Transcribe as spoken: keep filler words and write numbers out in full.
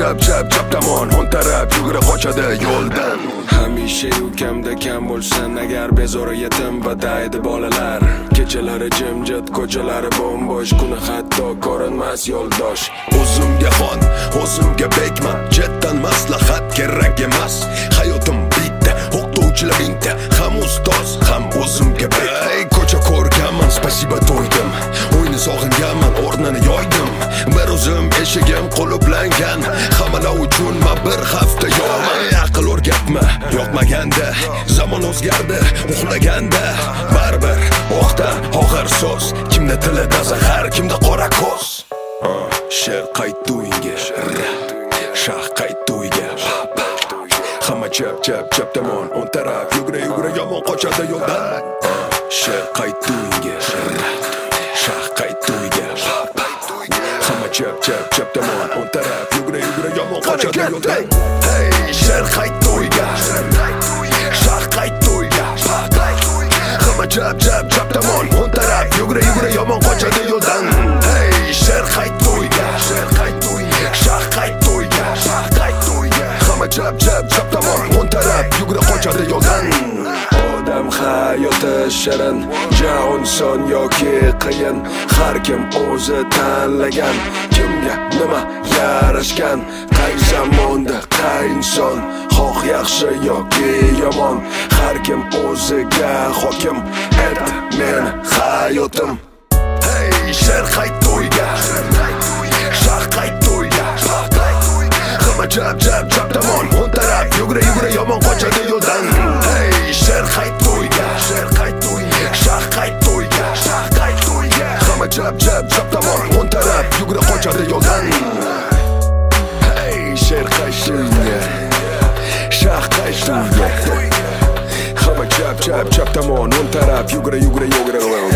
chap chap chap tomon o'ng taraf yugura qochadi yo'ldan. Hamisha ukamda kam bo'lsin agar bezori yetim va daydi bolalar. Kechalari jimjit, ko'chalari bo'mbo'sh, kuni hatto ko'rinmas yo'ldosh. O'zimga xon, o'zimga bekman, jetdan maslahat kerak emas. Hayotim bitta, o'qituvchilar mingta, ham ustoz, ham o'zimga bek. Ey ko'cha ko'rganman, spasiba to'ydim. O'yni sog'inganman, o'rnini yoydim. Bir o'zim eshigim qulublangan, hammalar uchun men bir hafta yo'qman. Aql o'rgatma, yo'qmaganda, zamon o'zgardi, uxlaganda. Baribir o'qdan og'ir so'z, kimda tilida zahar, kimda qora ko'z. She'r qaytdi uyga, shah qaytdi uyga. Hamma chap chap chap tomon o'ng taraf yugura yugura yomon qochadi yo'ldan. She'r qaytdi uyga, shah qaytdi uyga. Hamma chap chap chap tomon o'ng taraf yugura yugura yomon qochadi yo'ldan. Hey, she'r qaytdi uyga, shah qaytdi uyga. Hamma chap chap chap tomon o'ng taraf yugura yugura yomon qochadi yo'ldan. Hey, she'r qaytdi uyga, shah qaytdi uyga. Hamma chap chap chap tomon o'ng taraf yugura qochadi yo'ldan. Odam hayoti shirin, jahon son yoki qiyin, har kim o'zi tanlagan. Kimga nima yarashgan, qay zamonda qay inson, xoh yaxshi yoki yomon, har kim o'ziga hokim etdi meni hayotim. Hey, she'r qaytdi uyga, shah qaytdi uyga. Hamma chap chap chap tomon o'ng taraf yugura yugura yomon qochadi yo'ldan. Hey, she'r qaytdi uyga, shah qaytdi uyga. Hamma chap chap chap tomon o'ng taraf yugura qochadi yo'ldan. Hey, she'r qaytdi uyga, shah qaytdi uyga. Hamma chap chap chap tomon o'ng taraf yugura yugura yugura